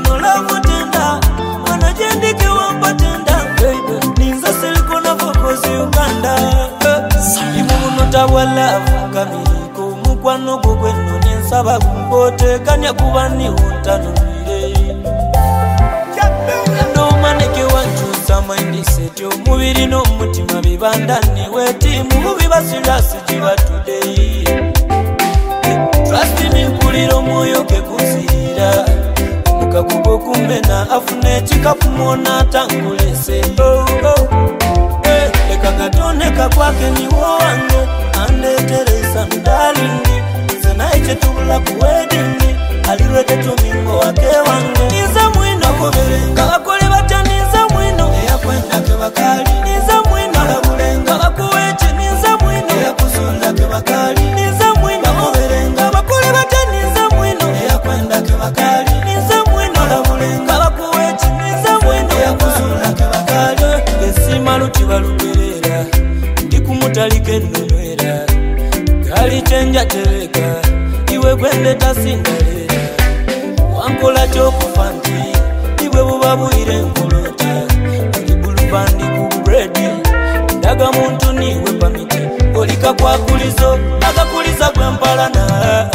eno love tenda wanajendike wampa tenda ninza siliko na fokozi Uganda imuno tabwa love kamiriko mukwano gweno nensaba kumbote kanya kubani utanumire ndo maneke wanjuza mindset omubiri n'omutima bibandani wetimu bibasirasi kiba today trust me mpuliro moyo ke kuzira mukagugo kumena afune chikapu mona tangulese leka gatoneka kwake ni wange ande Teresa darling zenaije tubula ku wedding aliwete tumingo wake wange niza mwino kuberenga bakole bataniza mwino yakwenda ke bakali niza mwino alabulenga bakuweche niza mwino yakuzunda ke bakali niza mwino kuberenga bakole bataniza mwino yakwenda ke bakali niza mwino alabulenga bakuweche niza mwino yakuzunda ke bakali esima lukibaluberera ndikumutalike nnwera gali chenja tereka iwe gwende tasindalera wankola chokufanti iwe bubabuire nkolota ndibulubandi ku bread ndaga muntu niwe pamiti olika kwakulizo agakuliza gwempalana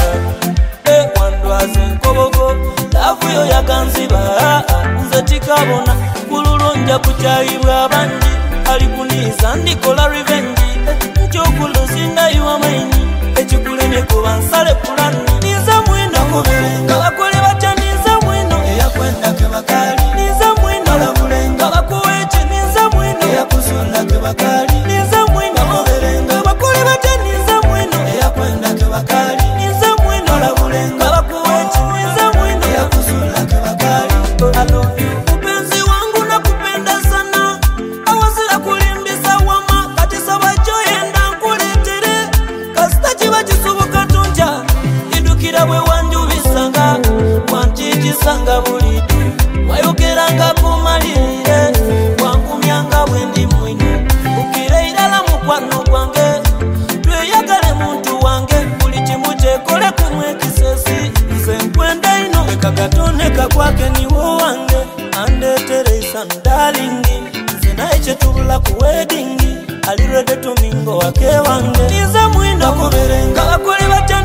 wandwaze nkobogo lavu yo yakanziba nze tikabona kululonja kuchayibwa abandi alikuniza ndikola revenge nkyokuluzinda iwa maini ekikuleme kuba nsale pulani niza mwino kuberenga bakole batya niza mwino eyakwenda ke bakali niza mwino alabulenga bakuweche niza mwino eyakuzunda ke bakali niza mwino kuberenga bakole batya niza mwino eyakwenda ke bakali niza mwino alabulenga bakuweche niza mwino eyakuzunda ke bakali I love you upenzi wangu nakupenda sana awazira kulimbisa wama kati sabacho yenda nkuletere kasita kiba kisubuka tunja idukira bwe wanjubisanga wanjijisanga bulidu wayogeranga kumalire wankumyanga bwendi mwino ukire irala mukwano gwange tweyagale muntu wange buli kimu kyekole kumwe kisesi nze nkwenda ino ekagatoneka kwake niwo wange ande Teresa darling nze naye kyetubula ku wedding alirede tumingo wake wange niza mwino kuberenga bakole batya